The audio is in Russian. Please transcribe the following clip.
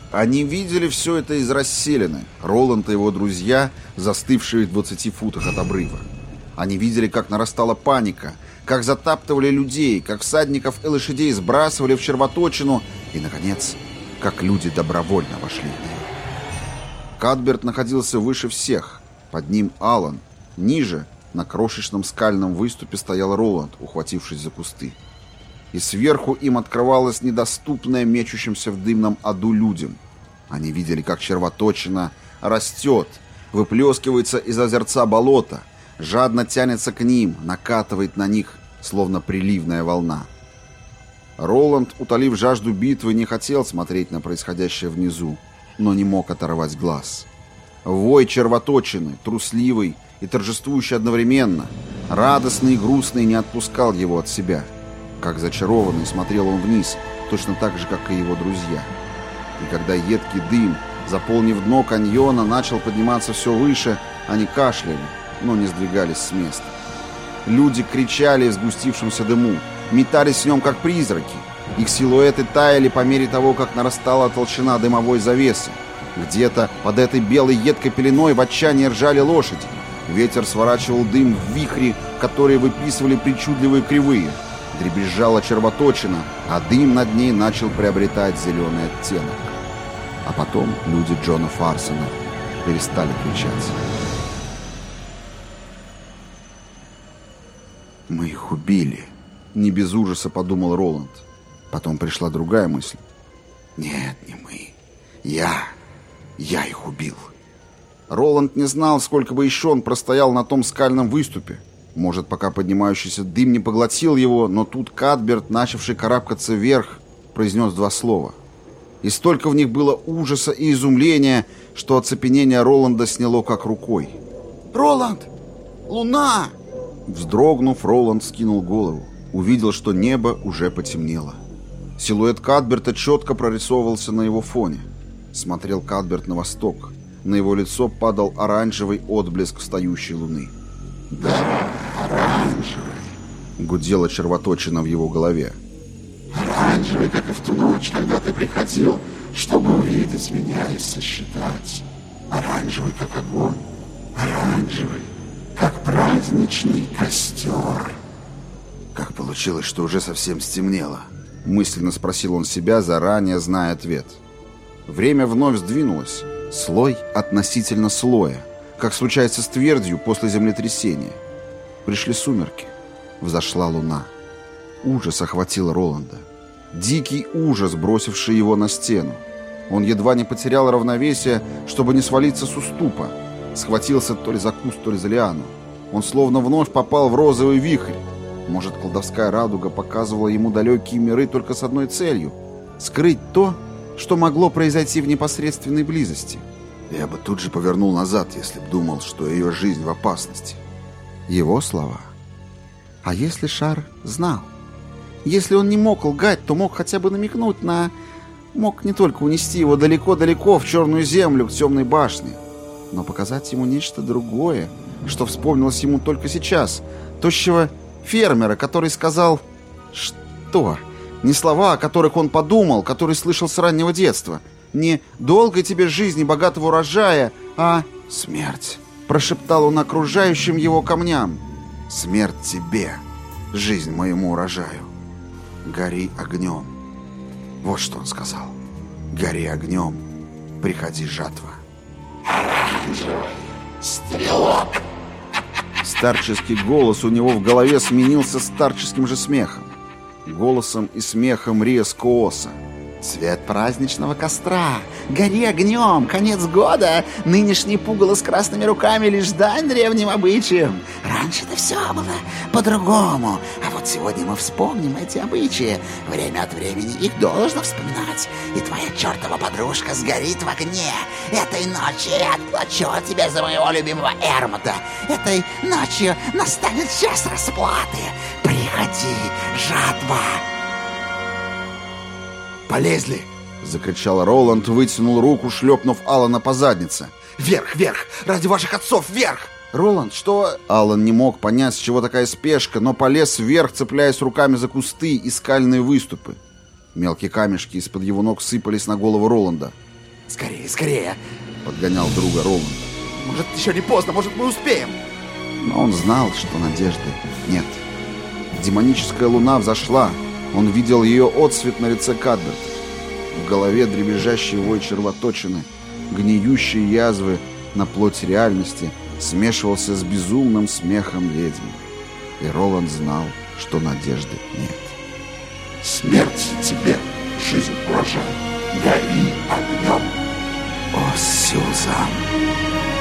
Они видели все это из расселины, Роланд и его друзья, застывшие в 20 футах от обрыва. Они видели, как нарастала паника, как затаптывали людей, как всадников и лошадей сбрасывали в червоточину и, наконец, как люди добровольно вошли в нее. Кадберт находился выше всех, под ним Алан, ниже, на крошечном скальном выступе, стоял Роланд, ухватившись за кусты. И сверху им открывалось недоступное мечущимся в дымном аду людям. Они видели, как червоточина растет, выплескивается из озерца болота, жадно тянется к ним, накатывает на них, словно приливная волна. Роланд, утолив жажду битвы, не хотел смотреть на происходящее внизу, но не мог оторвать глаз. Вой червоточины, трусливый и торжествующий одновременно, радостный и грустный, не отпускал его от себя. Как зачарованный смотрел он вниз, точно так же, как и его друзья. И когда едкий дым, заполнив дно каньона, начал подниматься все выше, они кашляли, но не сдвигались с места. Люди кричали в сгустившемся дыму, метались в нем, как призраки. Их силуэты таяли по мере того, как нарастала толщина дымовой завесы. Где-то под этой белой едкой пеленой в отчаянии ржали лошади. Ветер сворачивал дым в вихри, которые выписывали причудливые кривые. Дребезжала червоточина, а дым над ней начал приобретать зеленый оттенок. А потом люди Джона Фарсона перестали кричать. «Мы их убили», — не без ужаса подумал Роланд. Потом пришла другая мысль. «Нет, не мы. Я их убил». Роланд не знал, сколько бы еще он простоял на том скальном выступе. Может, пока поднимающийся дым не поглотил его, но тут Кадберт, начавший карабкаться вверх, произнес 2 слова. И столько в них было ужаса и изумления, что оцепенение Роланда сняло как рукой. «Роланд! Луна!» Вздрогнув, Роланд скинул голову. Увидел, что небо уже потемнело. Силуэт Кадберта четко прорисовывался на его фоне. Смотрел Кадберт на восток. На его лицо падал оранжевый отблеск встающей луны. «Да, оранжевый», — гудела червоточина в его голове. «Оранжевый, как и в ту ночь, когда ты приходил, чтобы увидеть меня и сосчитать. Оранжевый, как огонь. Оранжевый, как праздничный костер». «Как получилось, что уже совсем стемнело?» — мысленно спросил он себя, заранее зная ответ. Время вновь сдвинулось. Слой относительно слоя, как случается с твердью после землетрясения. Пришли сумерки. Взошла луна. Ужас охватил Роланда. Дикий ужас, бросивший его на стену. Он едва не потерял равновесие, чтобы не свалиться с уступа. Схватился то ли за куст, то ли за лиану. Он словно вновь попал в розовый вихрь. Может, колдовская радуга показывала ему далекие миры только с одной целью — скрыть то, что могло произойти в непосредственной близости. Я бы тут же повернул назад, если б думал, что ее жизнь в опасности. Его слова. А если Шар знал? Если он не мог лгать, то мог хотя бы намекнуть на... Мог не только унести его далеко-далеко в черную землю, к темной башне, но показать ему нечто другое, что вспомнилось ему только сейчас. Тощего фермера, который сказал... Что? Не слова, о которых он подумал, которые слышал с раннего детства. Не «долгой тебе жизни, богатого урожая», а «смерть», прошептал он окружающим его камням. «Смерть тебе, жизнь моему урожаю. Гори огнем». Вот что он сказал. «Гори огнем, приходи жатва». «Оранжевый стрелок». Старческий голос у него в голове сменился старческим же смехом. Голосом и смехом Риас Кооса. «Цвет праздничного костра! Гори огнем! Конец года! Нынешний пугало с красными руками лишь дань древним обычаям! Раньше-то все было по-другому, а вот сегодня мы вспомним эти обычаи. Время от времени их должно вспоминать, и твоя чертова подружка сгорит в огне. Этой ночью я отплачу тебе за моего любимого Эрмута. Этой ночью настанет час расплаты. Приходи, жатва!» «Полезли!» — закричал Роланд, вытянул руку, шлепнув Алана по заднице. «Вверх, вверх! Ради ваших отцов, вверх!» «Роланд, что...» Алан не мог понять, с чего такая спешка, но полез вверх, цепляясь руками за кусты и скальные выступы. Мелкие камешки из-под его ног сыпались на голову Роланда. Скорее, скорее. Подгонял друга Роланд. Может, еще не поздно, может, мы успеем. Но он знал, что надежды нет. Демоническая луна взошла. Он видел ее отсвет на лице Кадберта. В голове дребезжащий вой червоточины, гниющие язвы на плоти реальности смешивался с безумным смехом ведьмы. И Роланд знал, что надежды нет. Смерть тебе, жизнь урожай, гори огнем. О, Сюзан!